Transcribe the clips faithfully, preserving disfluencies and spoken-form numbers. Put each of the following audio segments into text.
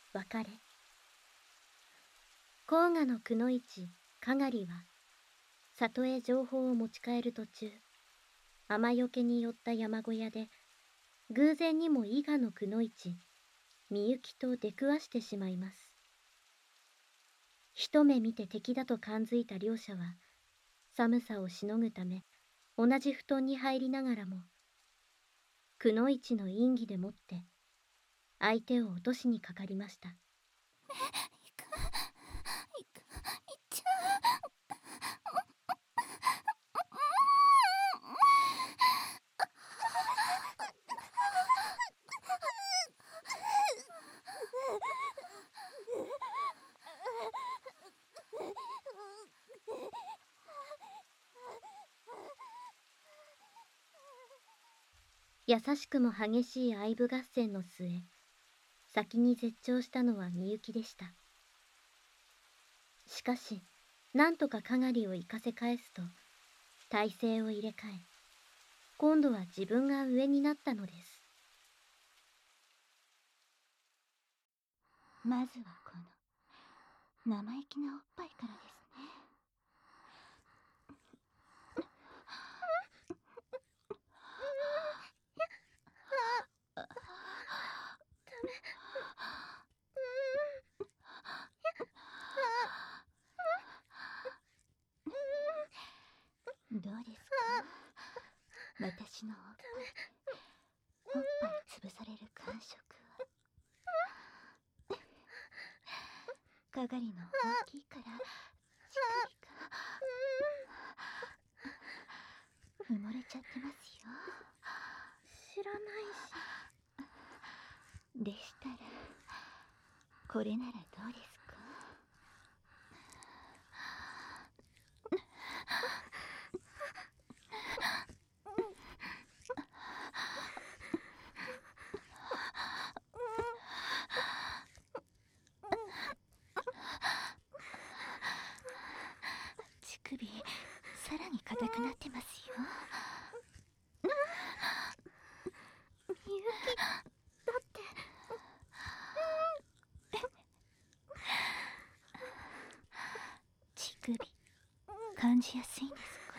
別れ。黄河のくのいちかがりは里へ情報を持ち帰る途中、雨よけに寄った山小屋で偶然にも伊賀のくのいちみゆきと出くわしてしまいます。一目見て敵だと感づいた両者は寒さをしのぐため同じ布団に入りながらも、くのいちの因義でもって相手を落としにかかりました。 いくいくいっちゃう。 優しくも激しい愛撫合戦の末、先に絶頂したのはみゆきでした。しかし、なんとかかがりを行かせ返すと、体勢を入れ替え、今度は自分が上になったのです。 まずはこの生意気なおっぱいからですね。どうですか、私のおっぱい。おっぱい潰される感触は。かがりの大きいから乳首が埋もれちゃってますよ。 知らないし。 でしたらこれならどうですか。乳首さらに硬くなってますよ。 みゆき、だって。 乳首感じやすいんですか。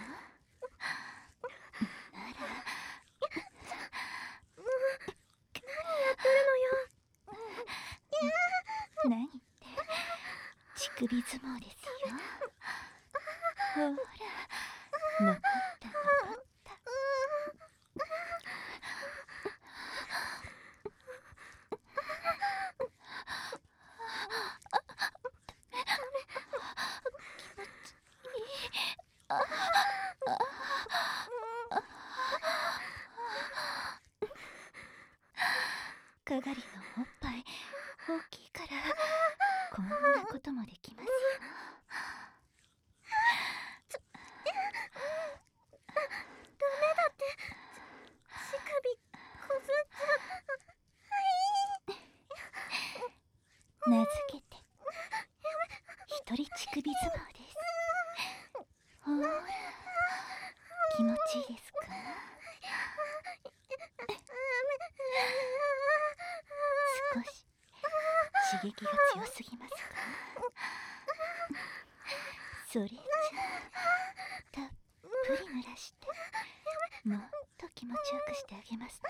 なら何やってるのよ。 何って乳首相撲ですよ。ほら残った残った。かがりのおっぱい大きいからこんなこともできますよ。 ダメだって。乳首こすっちゃ。 名付けて一人乳首相撲です。ほら気持ちいいですか。少し刺激が強すぎますか。それじゃたっぷり濡らしてもっと気持ちよくしてあげますね。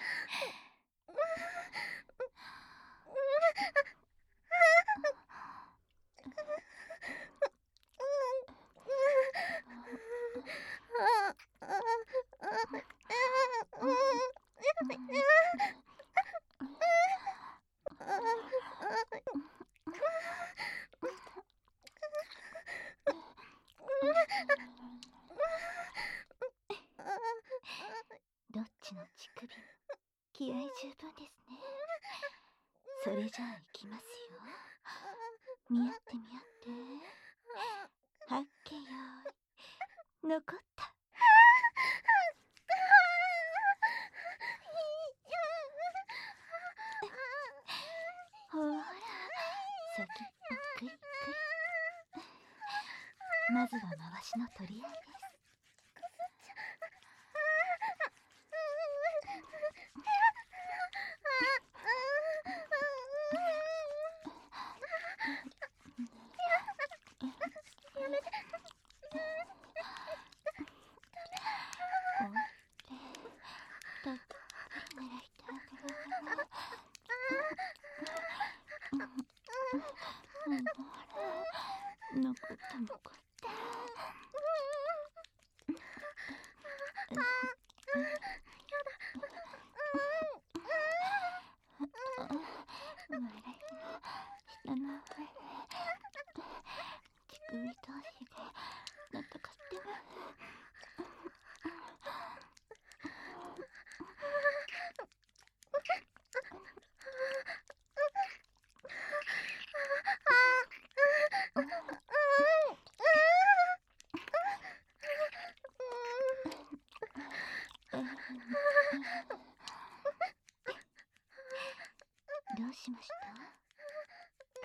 どっちの乳首も気合十分ですね。それじゃあいきますよ。見合って見合って。はっけよーい残った。ほら先っぽくりくり。まずは回しの取り合いです。 たっぷり濡らしてあげるわね。残った残った。笑いの下の上で乳首同士で戦ってます。どうしました？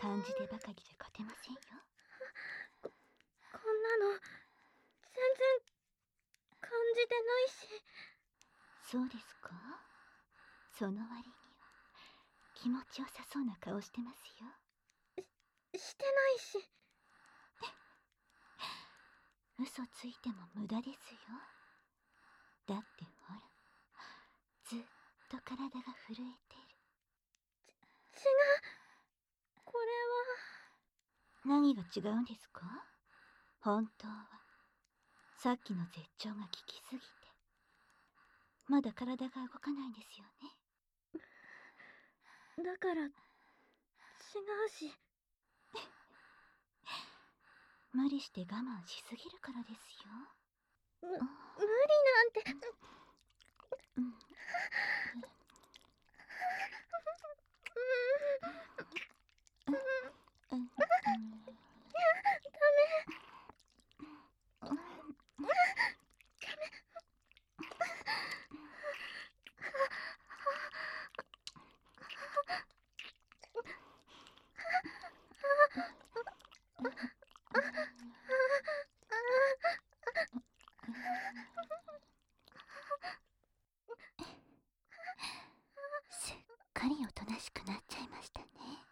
漢字でばかりじゃ勝てませんよ。 こ、こんなの全然感じてないし。 そうですか？その割には気持ちよさそうな顔してますよ。 し、してないし。 嘘ついても無駄ですよ。だってほら、ずっと体が震えてる。 ち、違う。これは。何が違うんですか？本当はさっきの絶頂が効きすぎてまだ体が動かないんですよね。 だから違うし。 無理して我慢しすぎるからですよ。 む、無理なんて。 うん。すっかりおとなしくなっちゃいましたね。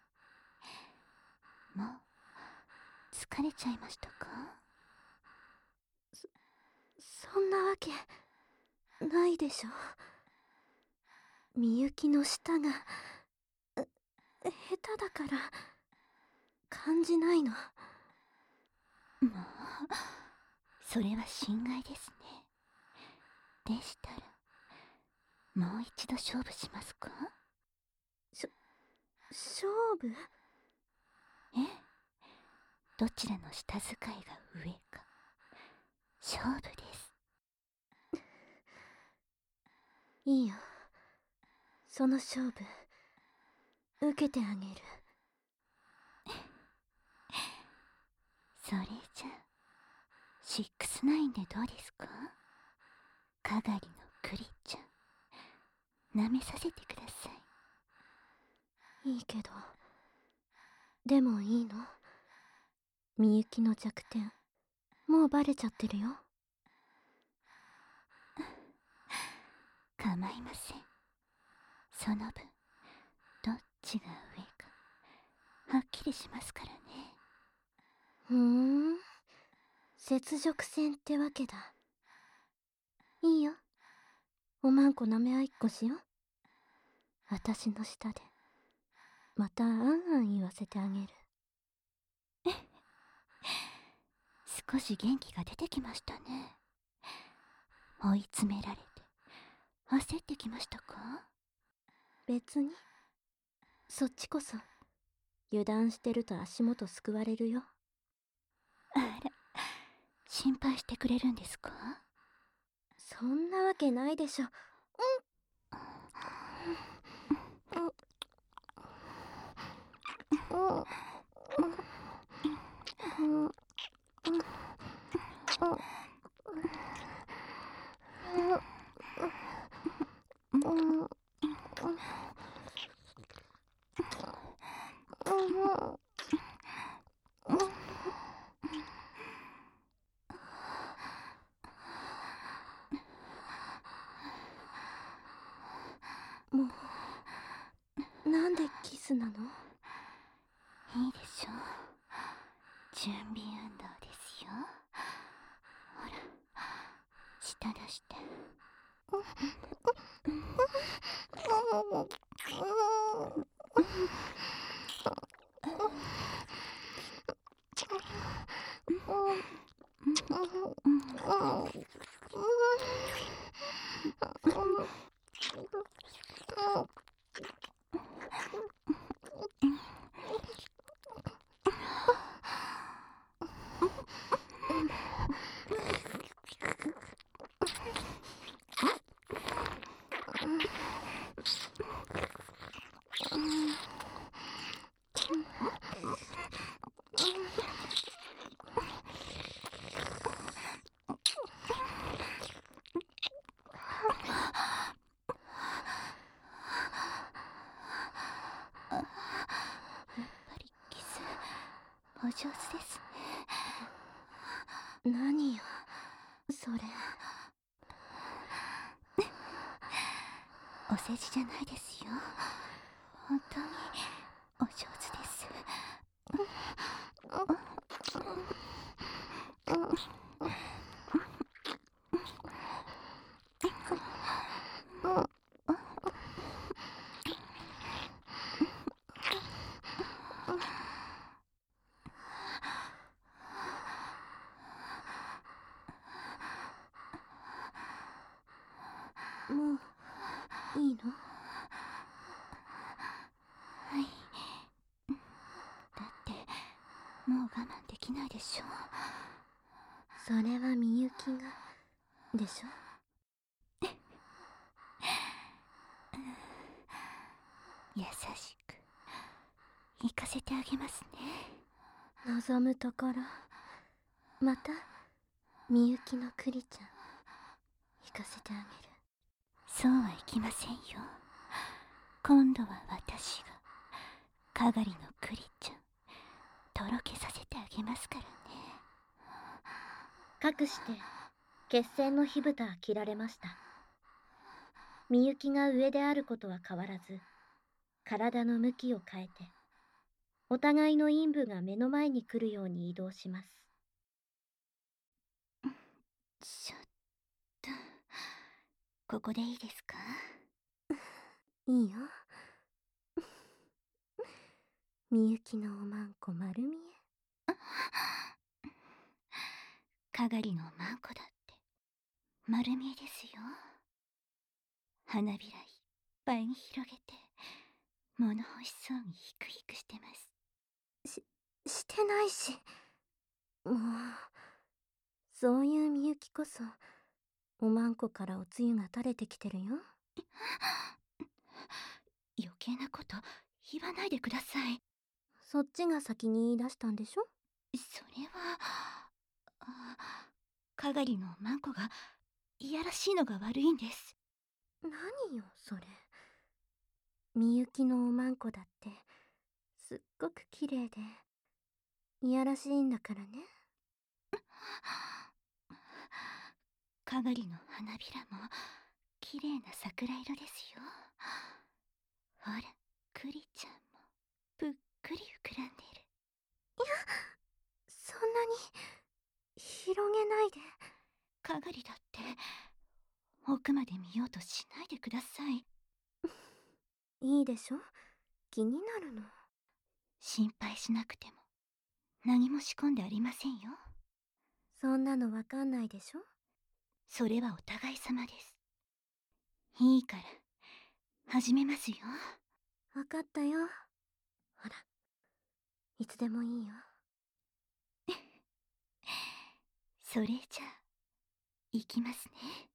もう疲れちゃいましたか？ そ、そんなわけないでしょ。みゆきの舌が下手だから感じないの。 もうそれは心外ですね。でしたらもう一度勝負しますか？ しょ、勝負？ ええ、どちらの舌使いが上か勝負です。 いいよ、その勝負受けてあげる。 それじゃシックスナインでどうですか？かがりのクリちゃん、舐めさせてください。いいけど、でもいいの？みゆきの弱点もうバレちゃってるよ。 構いません。その分どっちが上かはっきりしますからね。 ふーん、雪辱戦ってわけだ。いいよ、おまんこ舐め合いっこしよう。私の下でまたあんあん言わせてあげる。 少し元気が出てきましたね。追い詰められて焦ってきましたか？ 別に、そっちこそ油断してると足元すくわれるよ。 あら、心配してくれるんですか？ そんなわけないでしょ。うんうんうんうんもう、なんでキスなの？ いいでしょう。準備運動ですよ。ほら、舌出して。 お上手ですね。何よそれ。 お世辞じゃないですよ。本当にお上手です。 もういいの？ はい。だってもう我慢できないでしょ。 それはみゆきがでしょ。 優しく行かせてあげますね。 望むところ。またみゆきのクリちゃん行かせてあげる。 そうはいきませんよ。今度は私がかがりのクリちゃんとろけさせてあげますからね。 かくして決戦の火蓋は切られました。みゆきが上であることは変わらず、体の向きを変えてお互いの陰部が目の前に来るように移動します。 ちょっとここでいいですか？ いいよ。みゆきのおまんこ丸見え。 かがりのまんこだって丸見えですよ。花びらいっぱいに広げて物欲しそうにヒクヒクしてます。 し、してないし。もう、そういうみゆきこそおまんこからおつゆが垂れてきてるよ。 余計なこと言わないでください。 そっちが先に言い出したんでしょ。 それはあかがりのまんこがいやらしいのが悪いんです。 何よそれ。みゆきのおまんこだってすっごく綺麗でいやらしいんだからね。 かがりの花びらも綺麗な桜色ですよ。ほらクリちゃんもぷっくり膨らんでいる。 いや、そんなに広げないで。 かがりだって奥まで見ようとしないでください。 いいでしょ、気になるの。 心配しなくても何も仕込んでありませんよ。 そんなのわかんないでしょ。 それはお互い様です。いいから始めますよ。 わかったよ。ほら、いつでもいいよ。 それじゃあ行きますね。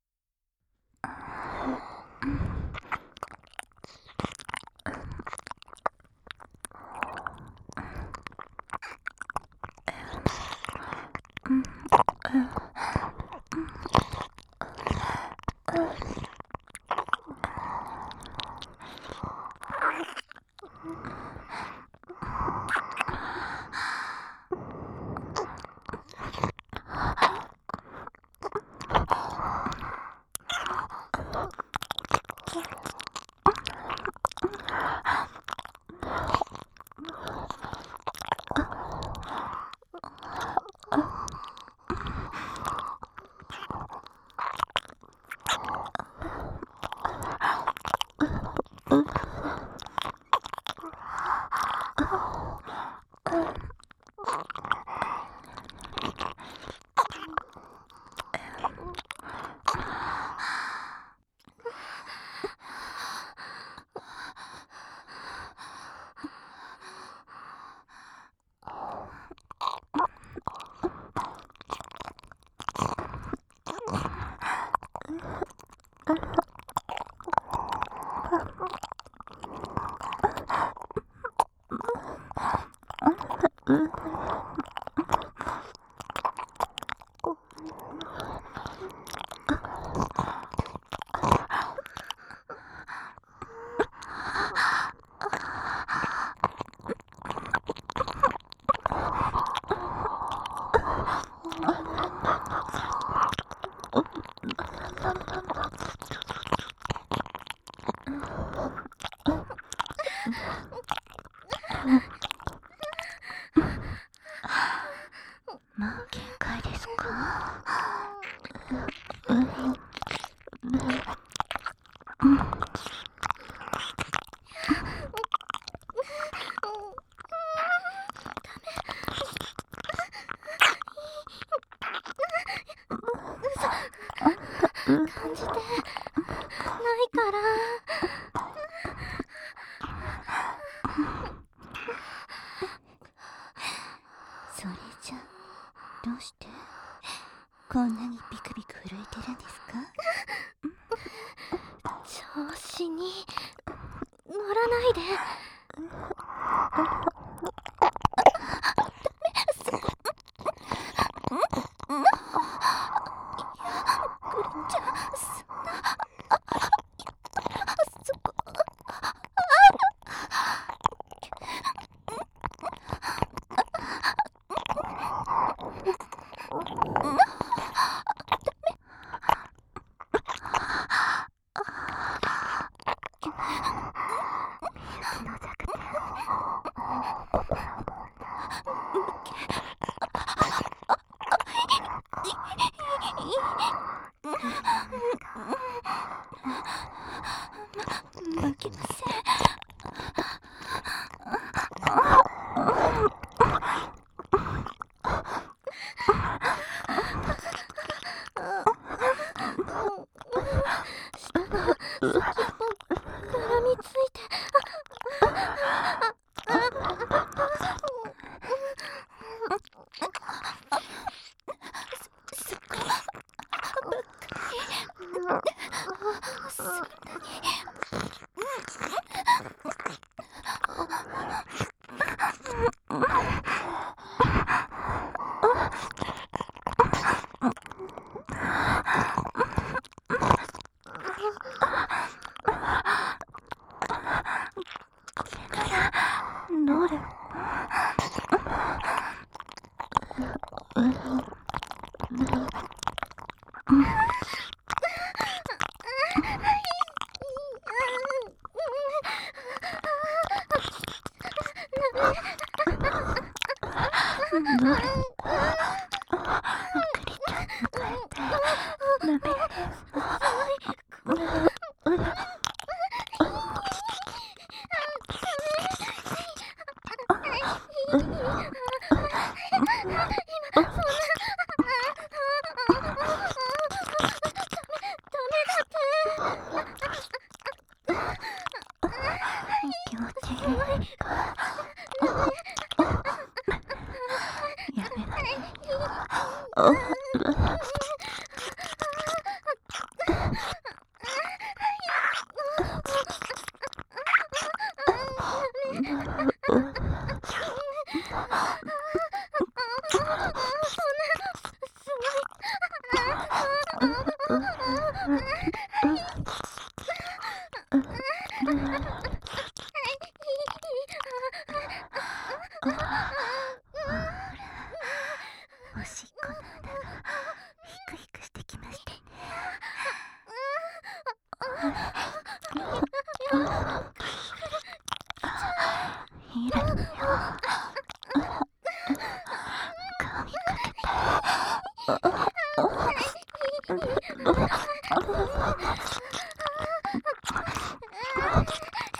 もう限界ですか？ 感じてないから。 それじゃどうしてこんなにビクビク震えてるんですか？ 調子に乗らないで。負けません。下が先っぽ絡みついて。すっごいばっかり。そんなに。どれ？どれ？気持ちいい。やめないよ。おしっこの穴がヒクヒクしてきましたね。いるのよ。顔にかけて。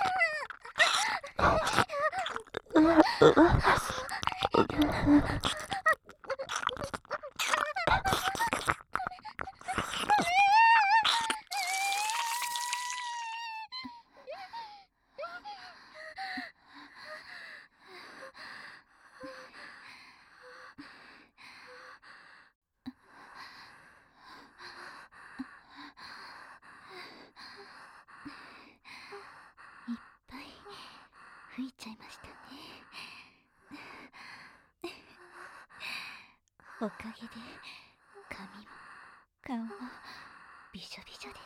吹いちゃいましたね。おかげで髪も顔もびしょびしょです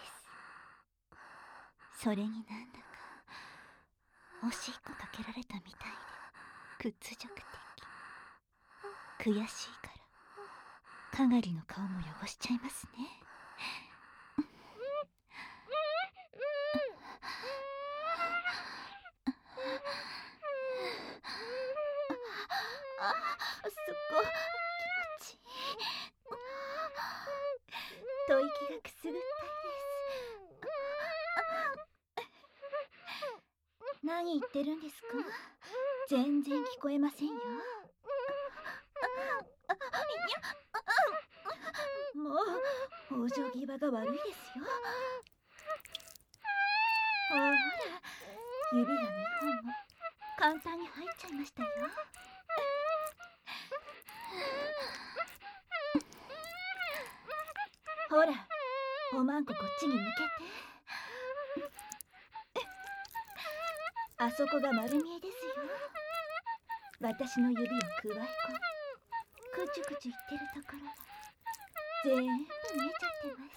。それになんだかおしっこかけられたみたいで屈辱的。悔しいからかがりの顔も汚しちゃいますね。あ、そこ気持ちいい。吐息がくすぐったいです。何言ってるんですか？全然聞こえませんよ。もう往生際が悪いですよ。ほら、指がにほんも簡単に入っちゃいましたよ。ほら、おまんここっちに向けて。あそこが丸見えですよ。私の指をくわえ込み、くちゅくちゅ言ってるところが全部見えちゃってます。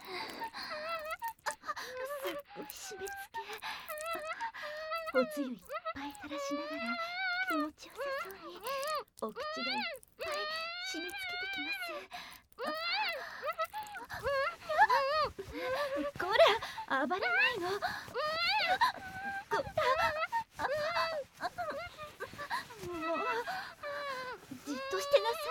すっごい締め付け。おつゆいっぱい垂らしながら気持ちよさそうにお口がいっぱい締め付けてきます。こら、暴れないの。こら、もうじっとしてなさ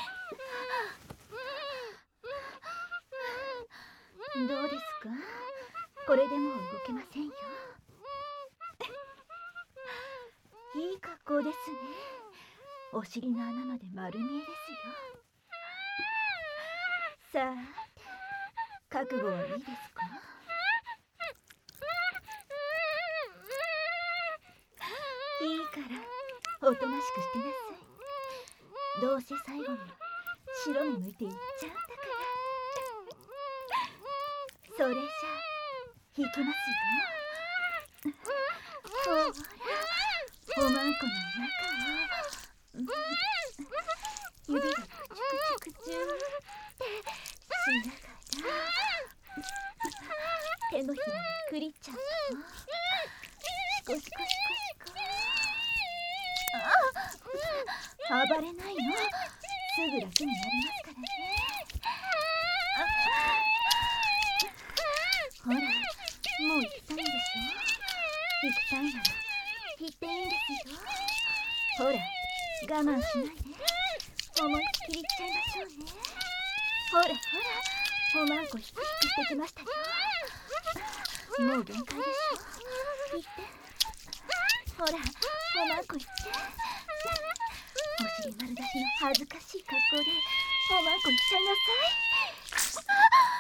い。どうですか？これでもう動けませんよ。いい格好ですね。お尻の穴まで丸見えですよ。さあ、覚悟はいいですか？いいからおとなしくしてなさい。どうせ最後には白目向いていっちゃうんだから。それじゃあ引きますよ。ほら、おまんこの中を指がくちゅくちゅくちゅってしながら手のひらにクリちゃんとシコシコシコシコ。あ、暴れないの。すぐ楽になりますからね。ほら、もう行きたいんでしょ？行きたいなら行っていいんですよ。ほら、我慢しないで思いっきり行っちゃいましょうね。ほらほら、おまんこひくひくしてきましたよ。もう限界でしょ。行って。ほら、おまんこ行って。お尻丸出しの恥ずかしい格好でおまんこ行っちゃいなさい。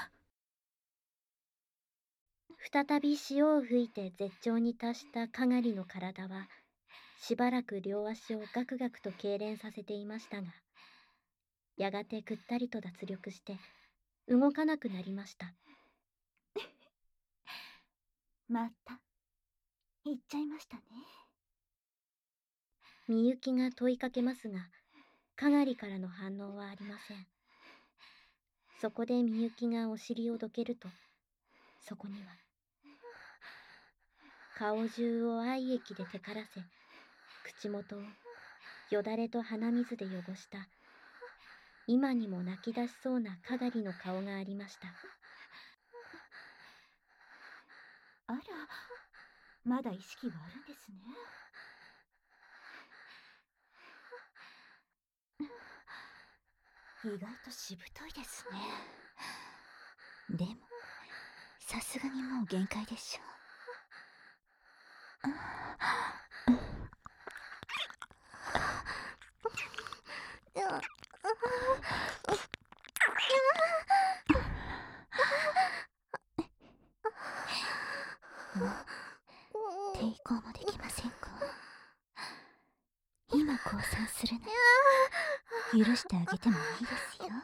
再び潮を吹いて絶頂に達したかがりの体は、しばらく両足をガクガクと痙攣させていましたが、やがてぐったりと脱力して動かなくなりました。 また行っちゃいましたね。 みゆきが問いかけますが、かがりからの反応はありません。そこでみゆきがお尻をどけると、そこには顔中を愛液でテカらせ、口元をよだれと鼻水で汚した今にも泣き出しそうなかがりの顔がありました。 あら、まだ意識があるんですね。意外としぶといですね。でもさすがにもう限界でしょう。もう抵抗もできませんか？今降参するなら許してあげてもいいですよ。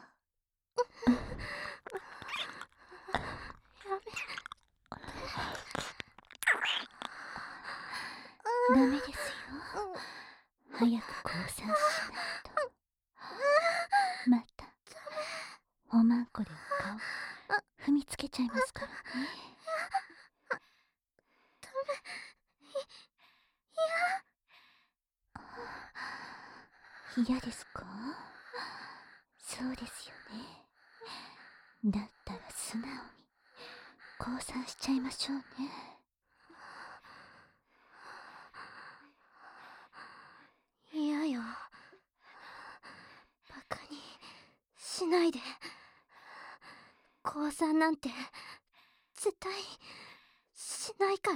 ダメですよ。早く降参しないと。またおまんこでお顔踏みつけちゃいますからね。嫌ですか？そうですよね。だったら素直に降参しちゃいましょうね。 嫌よ。バカにしないで。降参なんて絶対しないから。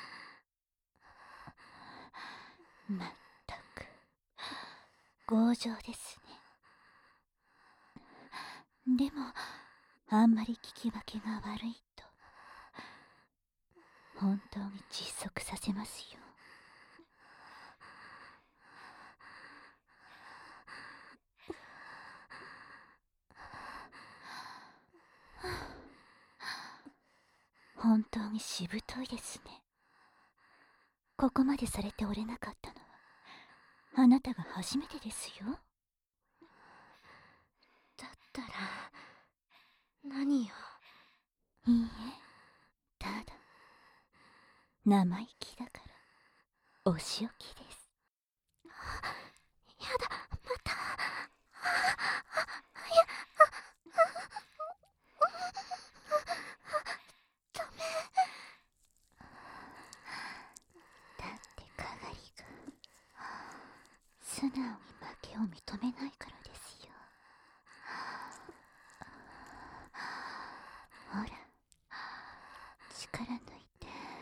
まったく強情ですね。でもあんまり聞き分けが悪いと本当に窒息させますよ。本当にしぶといですね。ここまでされておれなかったのはあなたが初めてですよ。 だったら何よ。 いいえ、ただ生意気だからお仕置きです。 やだ、また。 だってかがりが素直に負けを認めないからですよ。ほら、力抜いて。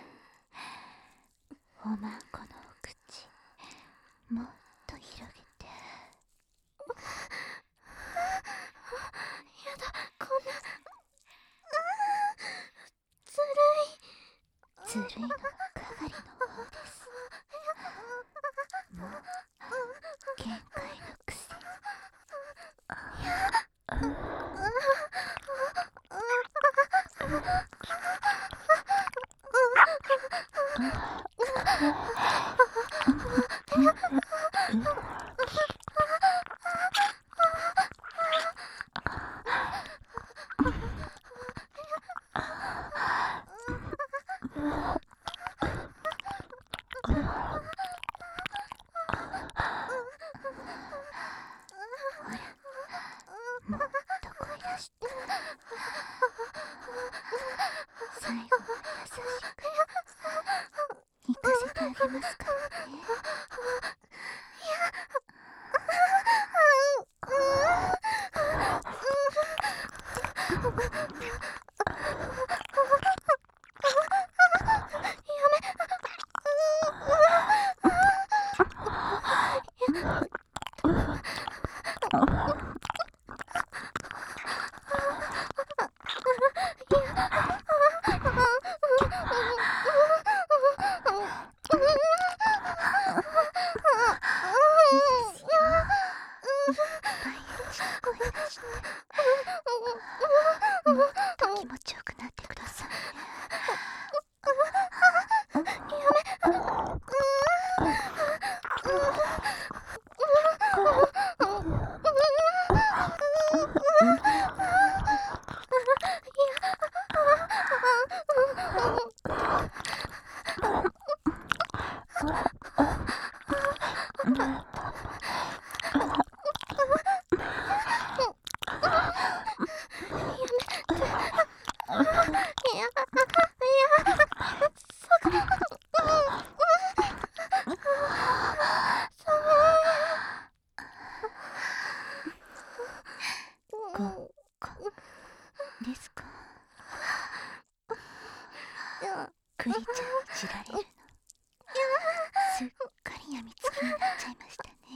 おまんこのお口もっと広げて。 やだ、こんな。ずるい。 ずるいのはかがりの方です。もう限界のくせに。もっと声出して。最後は優しく行かせてあげますからね。もっと気持ちよくなってくださいね。ご、こ、ですか。クリちゃんに知られるのすっかりやみつきになっちゃいましたね。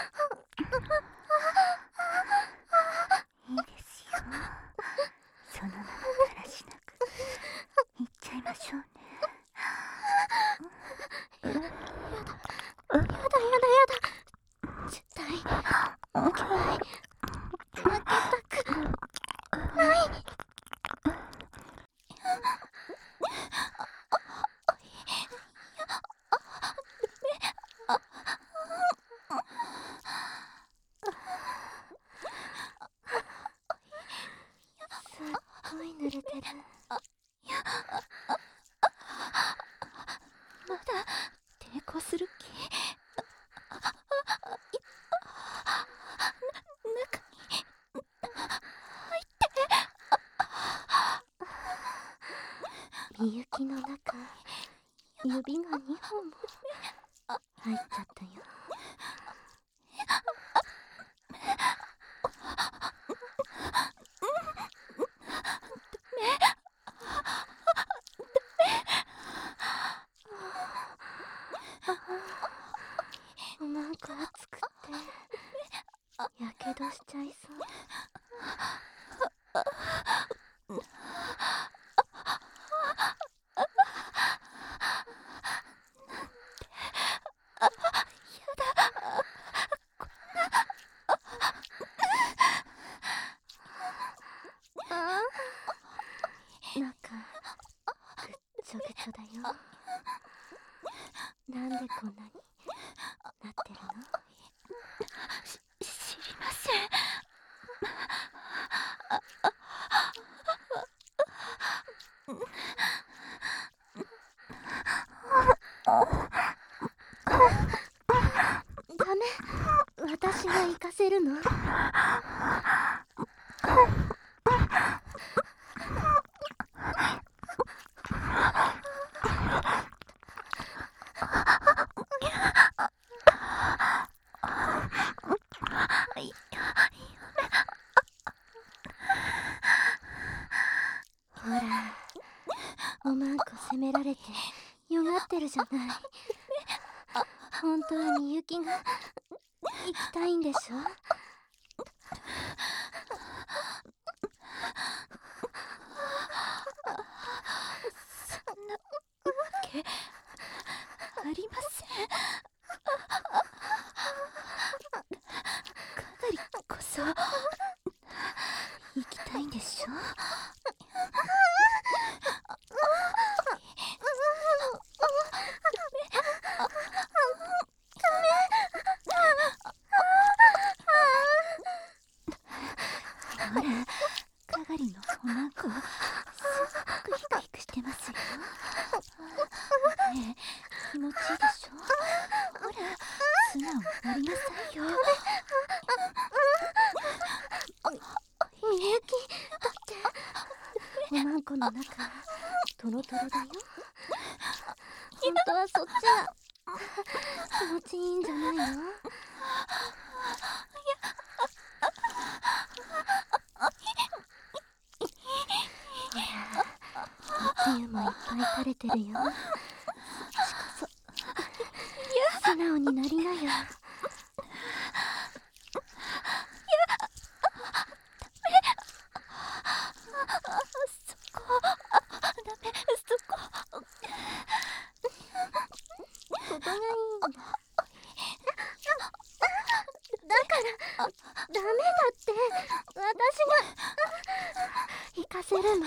いいですよ。そのてる。まだ抵抗する気？中に入ってみゆきの中、指がにほんも入っちゃったよ。なんか熱くってやけどしちゃいそう。中ぐっちょぐちょだよ。なんでこんなになってるの？し知りません。ダメ、私が行かせるの？ほら、おまんこ責められてよがってるじゃない。本当はみゆきが行きたいんでしょ？そんなわけありません。かがりこそ行きたいんでしょ？ほら、かがりのおまんこすごくヒクヒクしてますよ。ねえ、気持ちいいでしょ？ほら、素直になりなさいよ。みゆき、だっておまんこの中トロトロだよ。本当はそっちが気持ちいいんじゃないの？ほら、つゆもいっぱい垂れてるよ。私こそ素直になりなよ。ここがいいんだ。だからダメだって。私が行かせるの。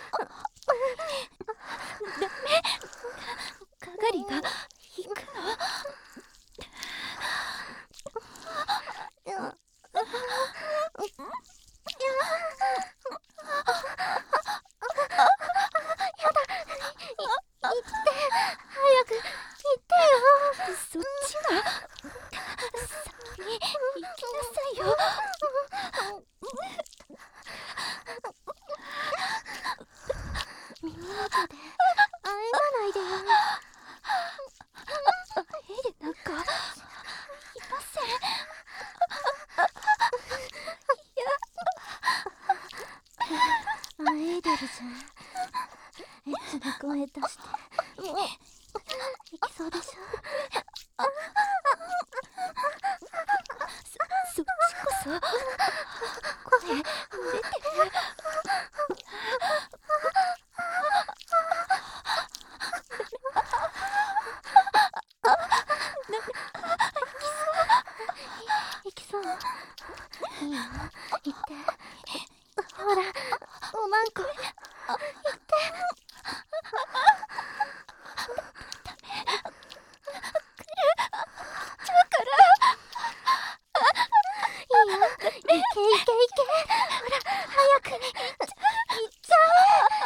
ダメ。かがりが行くの？そっちが先に行きなさいよ。耳元であえがないでよ。あえでなんかいません。あえいでるじゃん。エッチな声出して。もう行きそうでしょ？そ、そっちこそ声出てる。行きそう。いいよ、行って。ほら、おまんこ行って。いけいけいけ。ほら、早く行っちゃえ。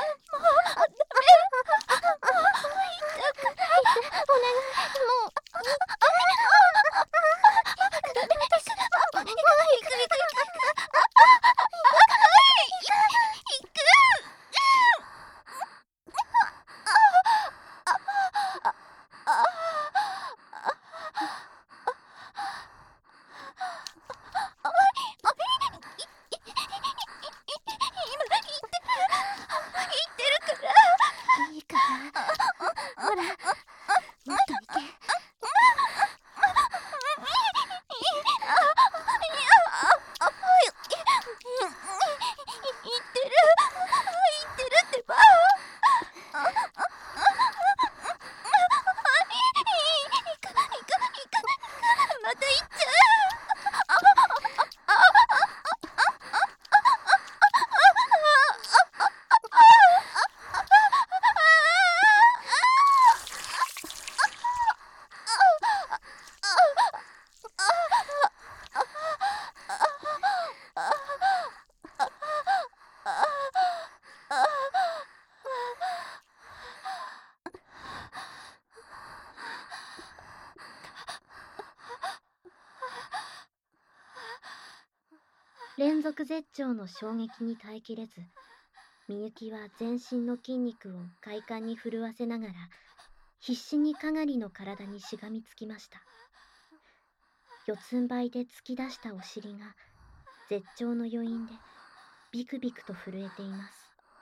連続絶頂の衝撃に耐えきれず、みゆきは全身の筋肉を快感に震わせながら必死にかがりの体にしがみつきました。四つん這いで突き出したお尻が絶頂の余韻でビクビクと震えています。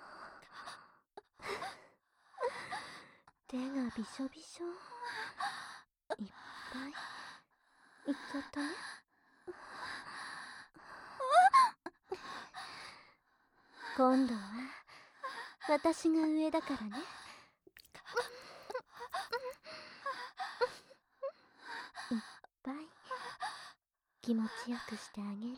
手がびしょびしょ。いっぱいいっちゃったね。今度は私が上だからね。いっぱい気持ちよくしてあげる。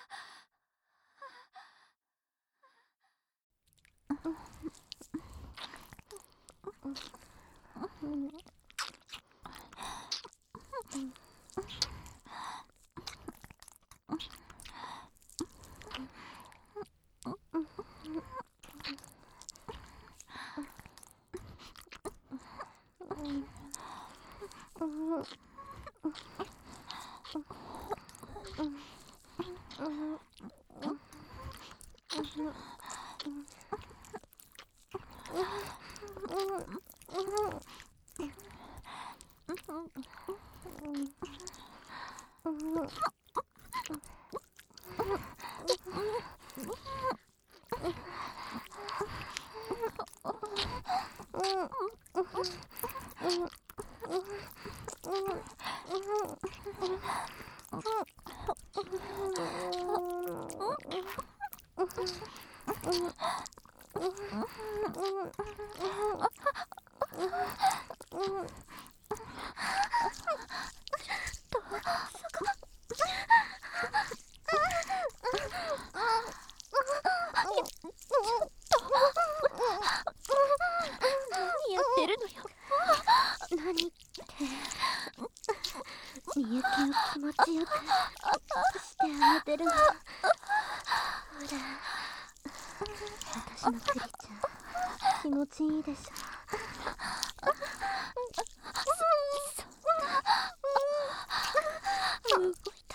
何やってるのよ。 何ってみゆきを気持ちよくしてあげてるの。ほら、私のクリちゃん気持ちいいでしょ。動いた。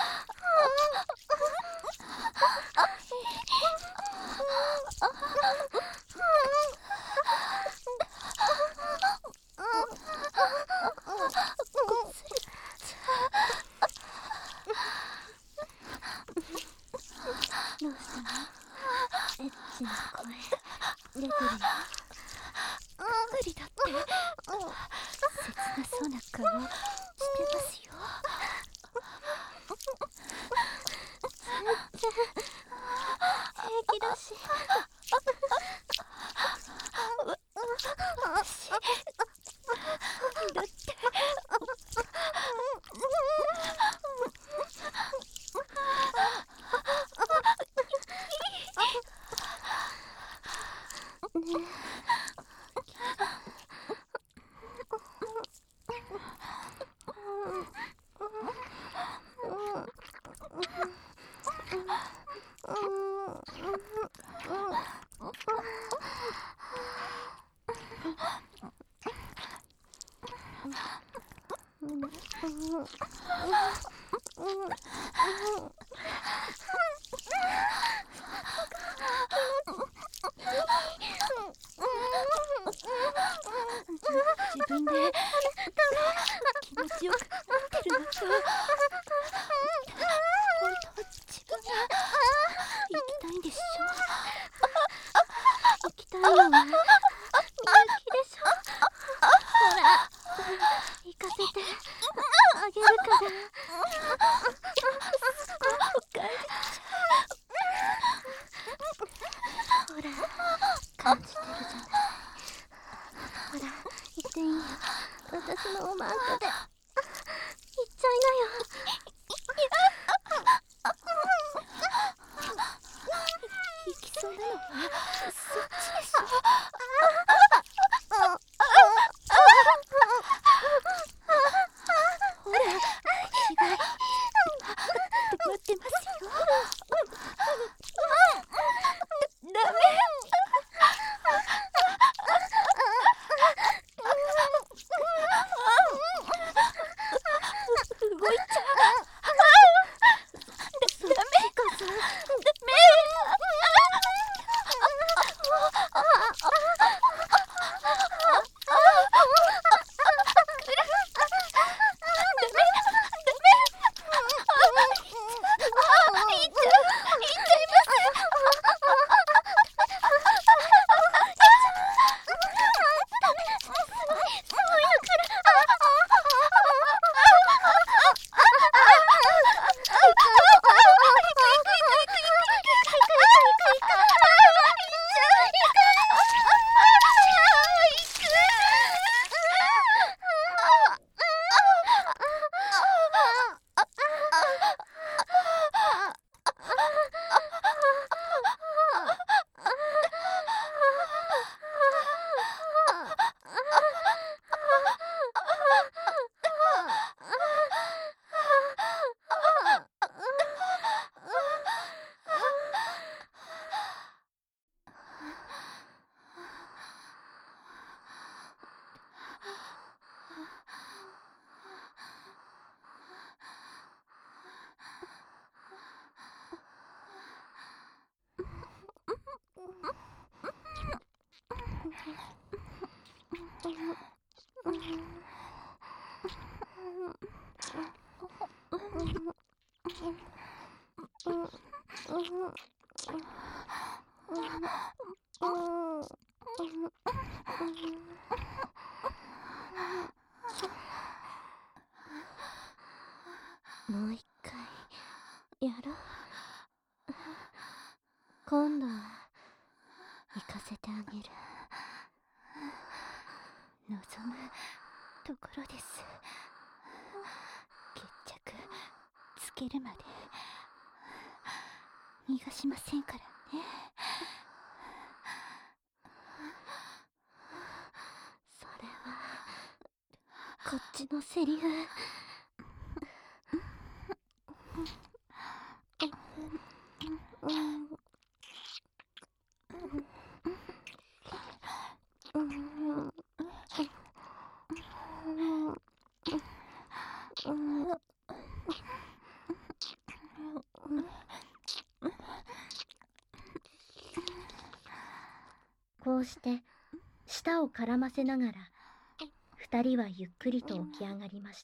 どうしたの？エッチな声出てるよ。 無理だって。切なそうな顔してますよ。 全然平気だし。 私だってね自分で気持ちよくなってるのと、本当は自分が行きたいんでしょ。 行きたいのはみゆきでしょ。ほら、行かせてあげるから。 おかえりほら、感じてるじゃない。ほら、行っていいよ。私のおまんこで行っちゃいなよ。 行きそうなのはそっちでしょ。ほら、血が止まってますよ。ダメ。動いちゃう。ダメ。 もう一回やろう。今度は行かせてあげる。 望むところです。決着つけるまで逃がしませんからね。 それはこっちのセリフ。こうして舌を絡ませながら二人はゆっくりと起き上がりました。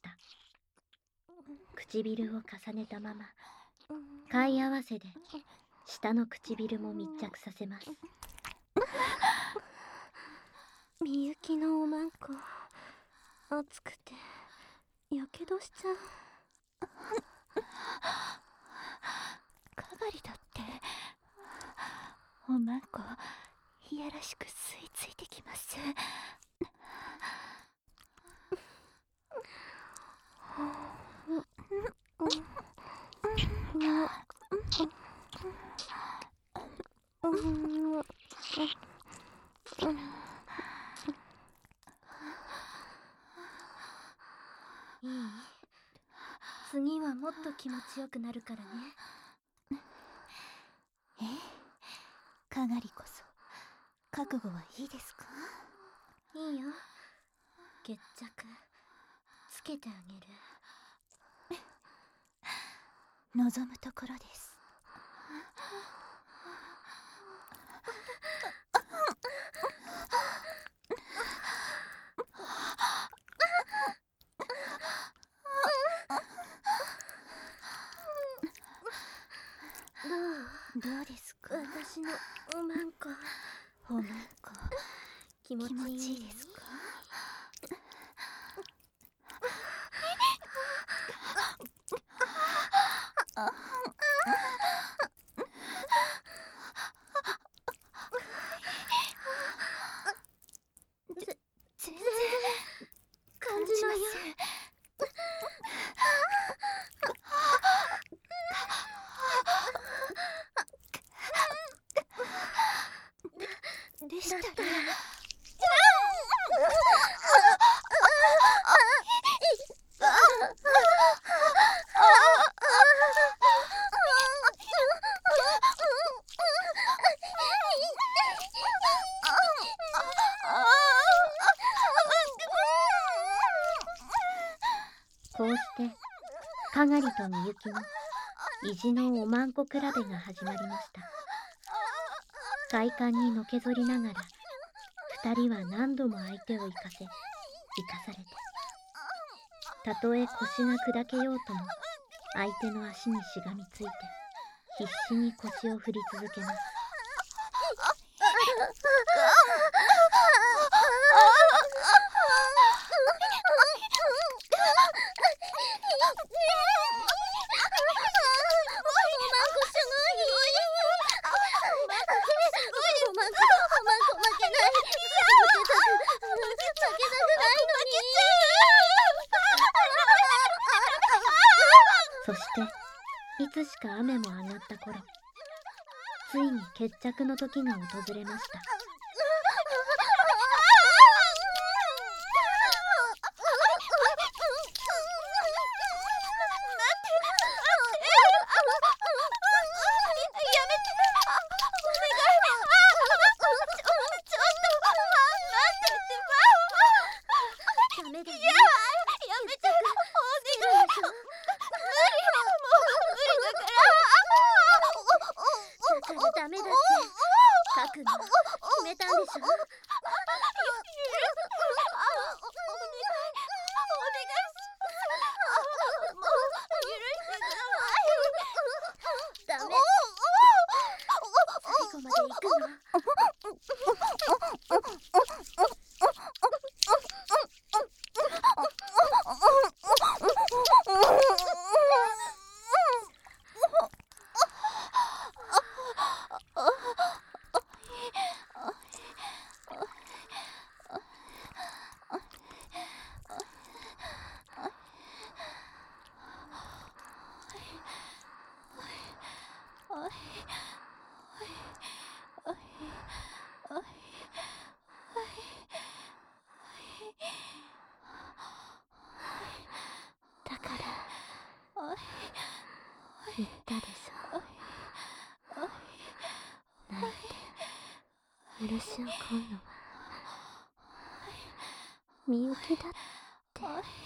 唇を重ねたまま飼い合わせで下の唇も密着させます。みゆきのおまんこ熱くてやけどしちゃう。 かがりだっておまんこいやらしく吸い付いてきます。 いい？次はもっと気持ちよくなるからね。 え？かがりこそ覚悟はいいですか？ いいよ。決着つけてあげる。 望むところです。どうですか？ 私のおまんこ。 おまんこ気持ちいい？ いいですか？ 全然感じないよ。 でしたらこうしてかがりとみゆきに意地のおまんこ比べが始まりました。快感にのけぞりながら二人は何度も相手を生かせ生かされて、たとえ腰が砕けようとも相手の足にしがみついて必死に腰を振り続けます。そしていつしか雨も上がった頃、ついに決着の時が訪れました。ダメだって覚悟決めたんでしょ。お願いダメ、最後まで行くの。だから言ったでしょ。泣いて許しを請うのはみゆきだって。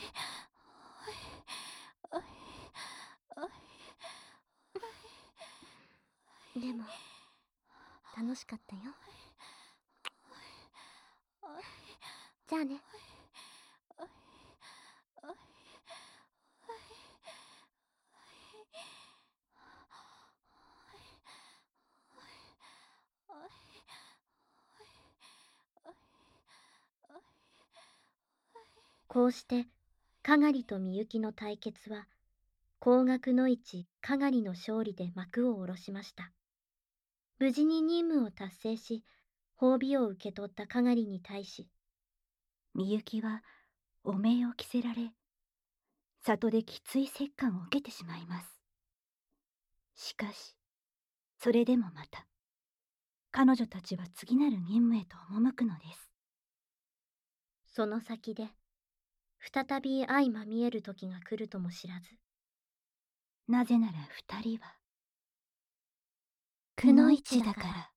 でも楽しかったよ。じゃあね。こうしてかがりとみゆきの対決は高額の市かがりの勝利で幕を下ろしました。無事に任務を達成し褒美を受け取ったかがりに対し、 みゆきは汚名を着せられ、里できつい折檻を受けてしまいます。しかしそれでもまた彼女たちは次なる任務へと赴くのです。 その先で再び相まみえる時が来るとも知らず、 なぜなら二人はくのいちだから。